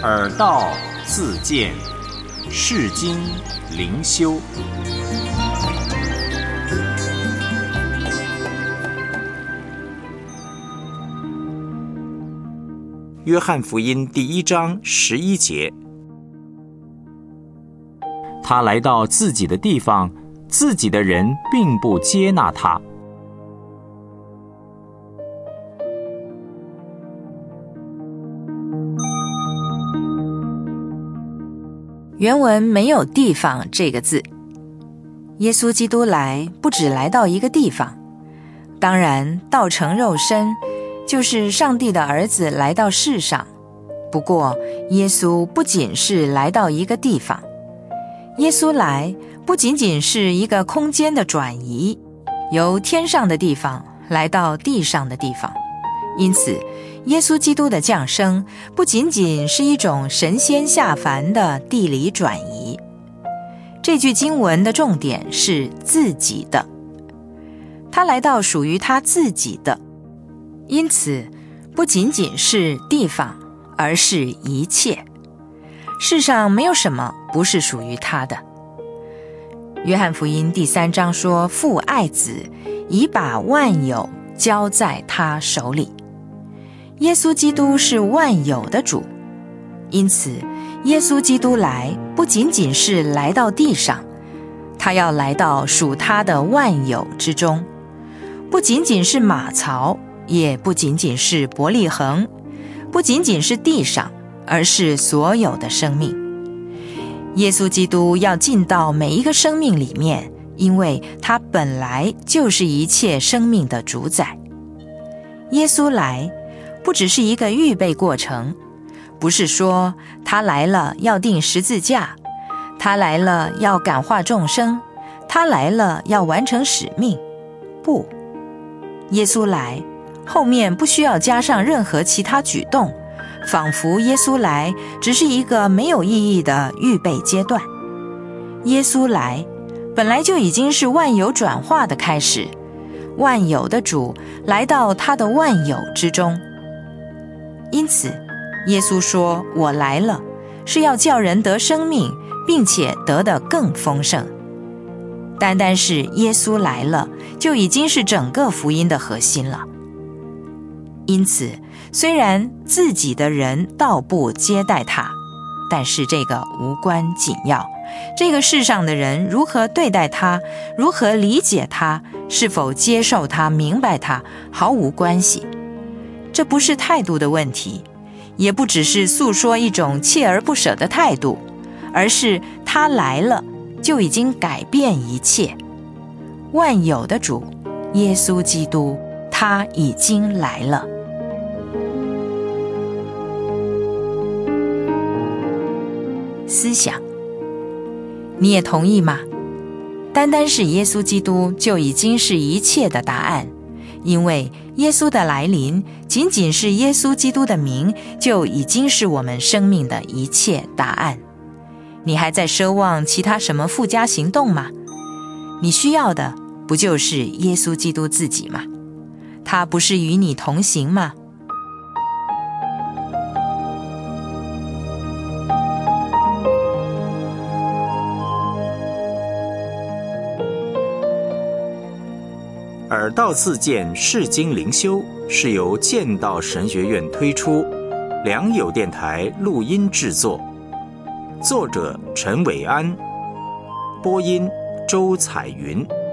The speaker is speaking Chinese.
耳道自见，世经灵修。约翰福音第1章11节，他来到自己的地方，自己的人并不接纳他。 原文没有地方这个字，耶稣基督来不只来到一个地方，当然道成肉身就是上帝的儿子来到世上。不过耶稣不仅是来到一个地方，耶稣来不仅仅是一个空间的转移，由天上的地方来到地上的地方。因此耶稣基督的降生不仅仅是一种神仙下凡的地理转移。这句经文的重点是自己的，他来到属于他自己的，因此不仅仅是地方，而是一切。世上没有什么不是属于他的。约翰福音第3章说，父爱子，已把万有交在他手里。耶稣基督是万有的主，因此耶稣基督来不仅仅是来到地上，他要来到属他的万有之中，不仅仅是马槽，也不仅仅是伯利恒，不仅仅是地上，而是所有的生命。耶稣基督要进到每一个生命里面，因为他本来就是一切生命的主宰。耶稣来不只是一个预备过程，不是说他来了要钉十字架，他来了要感化众生，他来了要完成使命。不，耶稣来后面不需要加上任何其他举动，仿佛耶稣来只是一个没有意义的预备阶段。耶稣来本来就已经是万有转化的开始，万有的主来到他的万有之中。因此耶稣说，我来了是要叫人得生命，并且得得更丰盛。单单是耶稣来了，就已经是整个福音的核心了。因此虽然自己的人倒不接待他，但是这个无关紧要，这个世上的人如何对待他，如何理解他，是否接受他，明白他，毫无关系。这不是态度的问题，也不只是诉说一种锲而不舍的态度，而是他来了就已经改变一切。万有的主耶稣基督，他已经来了。思想，你也同意吗？单单是耶稣基督就已经是一切的答案，因为耶稣的来临，仅仅是耶稣基督的名，就已经是我们生命的一切答案。你还在奢望其他什么附加行动吗？你需要的不就是耶稣基督自己吗？他不是与你同行吗？ 耳道自见，世经灵修是由剑道神学院推出，良友电台录音制作，作者陈伟安，播音周彩云。